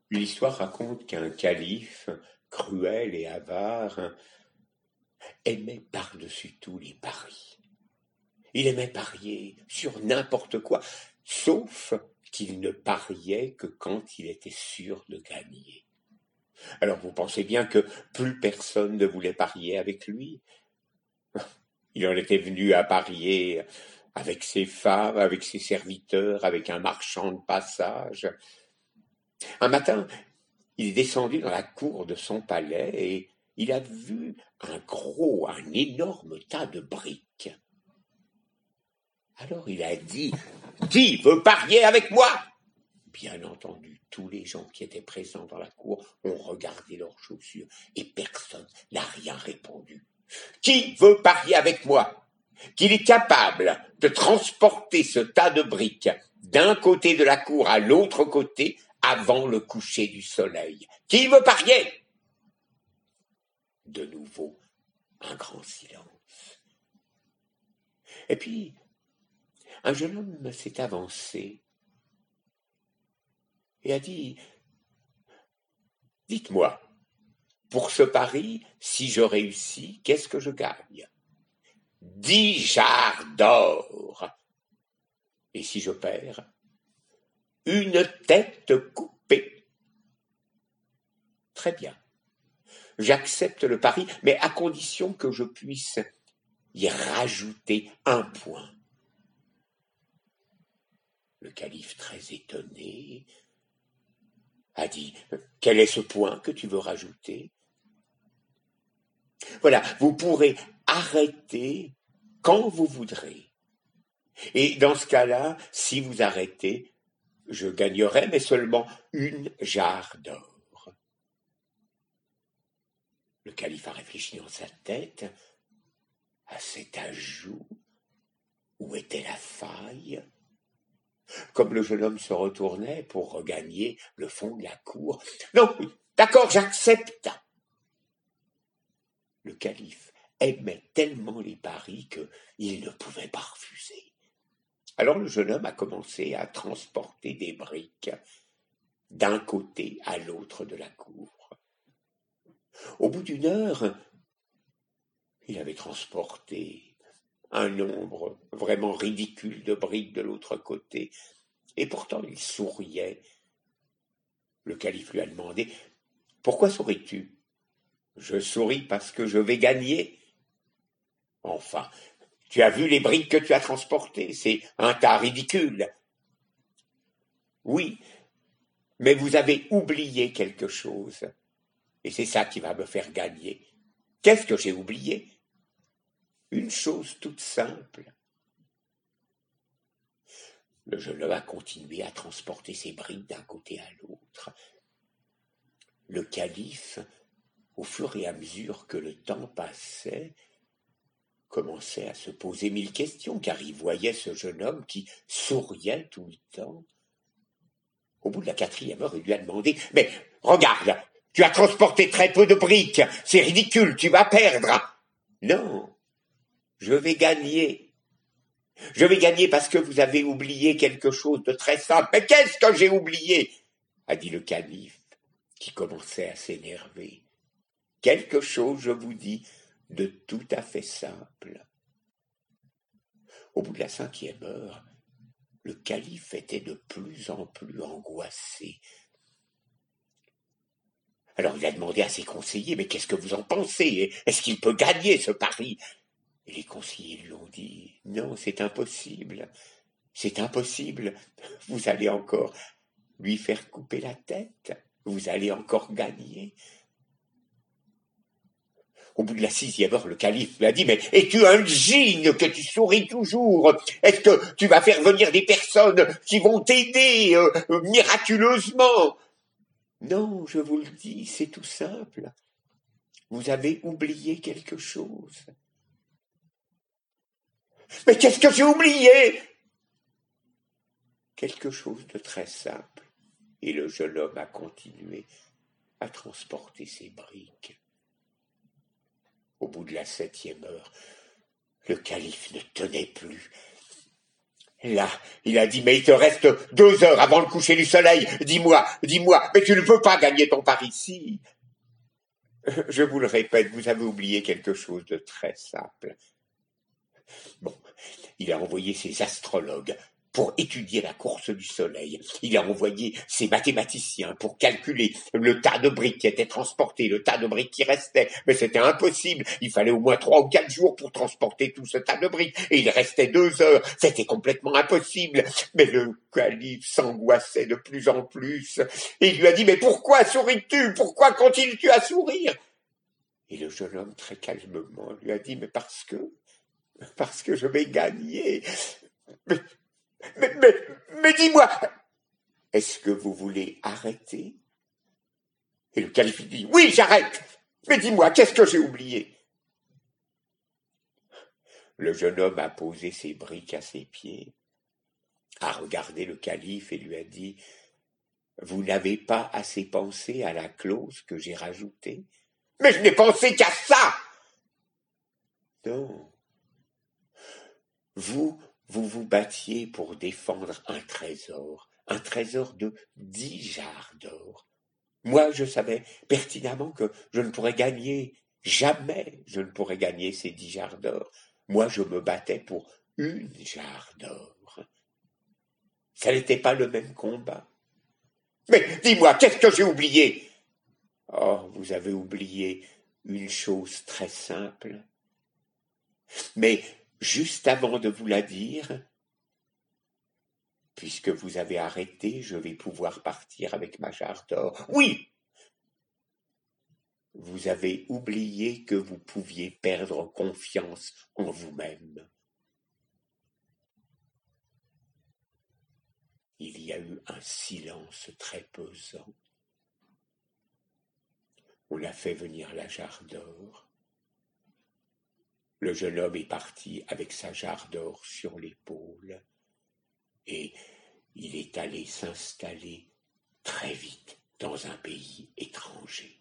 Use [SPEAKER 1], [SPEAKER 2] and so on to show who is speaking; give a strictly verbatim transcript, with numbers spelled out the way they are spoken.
[SPEAKER 1] L'histoire raconte qu'un calife, cruel et avare, aimait par-dessus tout les paris. Il aimait parier sur n'importe quoi, sauf qu'il ne pariait que quand il était sûr de gagner. Alors vous pensez bien que plus personne ne voulait parier avec lui. Il en était venu à parier avec ses femmes, avec ses serviteurs, avec un marchand de passage. Un matin, il est descendu dans la cour de son palais et il a vu un gros, un énorme tas de briques. Alors il a dit « Qui veut parier avec moi ?» Bien entendu, tous les gens qui étaient présents dans la cour ont regardé leurs chaussures et personne n'a rien répondu. « Qui veut parier avec moi qu'il est capable de transporter ce tas de briques d'un côté de la cour à l'autre côté avant le coucher du soleil? Qui veut parier ?» De nouveau, un grand silence. Et puis, un jeune homme s'est avancé et a dit « Dites-moi, pour ce pari, si je réussis, qu'est-ce que je gagne ? Dix jarres d'or. Et si je perds, une tête coupée. Très bien. J'accepte le pari, mais à condition que je puisse y rajouter un point. » Le calife, très étonné, a dit « Quel est ce point que tu veux rajouter ? Voilà, vous pourrez arrêter quand vous voudrez. Et dans ce cas-là, si vous arrêtez, je gagnerai, mais seulement une jarre d'or. » Le calife a réfléchi dans sa tête à cet ajout. Où était la faille ? Comme le jeune homme se retournait pour regagner le fond de la cour. « Non, d'accord, j'accepte !» Le calife aimait tellement les paris qu'il ne pouvait pas refuser. Alors le jeune homme a commencé à transporter des briques d'un côté à l'autre de la cour. Au bout d'une heure, il avait transporté un nombre vraiment ridicule de briques de l'autre côté, et pourtant il souriait. Le calife lui a demandé « Pourquoi souris-tu ? » « Je souris parce que je vais gagner. » « Enfin, tu as vu les briques que tu as transportées, c'est un tas ridicule. » « Oui, mais vous avez oublié quelque chose, et c'est ça qui va me faire gagner. » « Qu'est-ce que j'ai oublié ? » ?»« Une chose toute simple. » Le jeune homme a continué à transporter ses briques d'un côté à l'autre. Le calife, au fur et à mesure que le temps passait, commençait à se poser mille questions, car il voyait ce jeune homme qui souriait tout le temps. Au bout de la quatrième heure, il lui a demandé « Mais regarde, tu as transporté très peu de briques, c'est ridicule, tu vas perdre. »« Non, je vais gagner. Je vais gagner parce que vous avez oublié quelque chose de très simple. »« Mais qu'est-ce que j'ai oublié ?» a dit le calife, qui commençait à s'énerver. « Quelque chose, je vous dis, de tout à fait simple. » Au bout de la cinquième heure, le calife était de plus en plus angoissé. Alors il a demandé à ses conseillers « Mais qu'est-ce que vous en pensez ? Est-ce qu'il peut gagner ce pari ?» Et les conseillers lui ont dit « Non, c'est impossible. C'est impossible. Vous allez encore lui faire couper la tête. Vous allez encore gagner. » Au bout de la sixième heure, le calife lui a dit « Mais es-tu un djinn que tu souris toujours ? Est-ce que tu vas faire venir des personnes qui vont t'aider euh, miraculeusement ?»« Non, je vous le dis, c'est tout simple. Vous avez oublié quelque chose. »« Mais qu'est-ce que j'ai oublié ?»« Quelque chose de très simple. » Et le jeune homme a continué à transporter ses briques. Au bout de la septième heure, le calife ne tenait plus. Là, il a dit, mais il te reste deux heures avant le coucher du soleil. Dis-moi, dis-moi, mais tu ne peux pas gagner ton pari ici. Je vous le répète, vous avez oublié quelque chose de très simple. Bon, il a envoyé ses astrologues pour étudier la course du soleil. Il a envoyé ses mathématiciens pour calculer le tas de briques qui étaient transportés, le tas de briques qui restait. Mais c'était impossible. Il fallait au moins trois ou quatre jours pour transporter tout ce tas de briques. Et il restait deux heures. C'était complètement impossible. Mais le calife s'angoissait de plus en plus. Et il lui a dit, mais pourquoi souris-tu? Pourquoi continues-tu à sourire? Et le jeune homme, très calmement, lui a dit, mais parce que, parce que je vais gagner. Mais, mais, mais, mais dis-moi, est-ce que vous voulez arrêter? Et le calife dit, oui, j'arrête. Mais dis-moi, qu'est-ce que j'ai oublié? Le jeune homme a posé ses briques à ses pieds, a regardé le calife et lui a dit, vous n'avez pas assez pensé à la clause que j'ai rajoutée? Mais je n'ai pensé qu'à ça! Non. Vous, vous vous battiez pour défendre un trésor, un trésor de dix jarres d'or. Moi, je savais pertinemment que je ne pourrais gagner, jamais je ne pourrais gagner ces dix jarres d'or. Moi, je me battais pour une jarre d'or. Ça n'était pas le même combat. Mais dis-moi, qu'est-ce que j'ai oublié? Oh, vous avez oublié une chose très simple. Mais juste avant de vous la dire, puisque vous avez arrêté, je vais pouvoir partir avec ma jarre d'or. Oui! Vous avez oublié que vous pouviez perdre confiance en vous-même. Il y a eu un silence très pesant. On a fait venir la jarre d'or. Le jeune homme est parti avec sa jarre d'or sur l'épaule et il est allé s'installer très vite dans un pays étranger.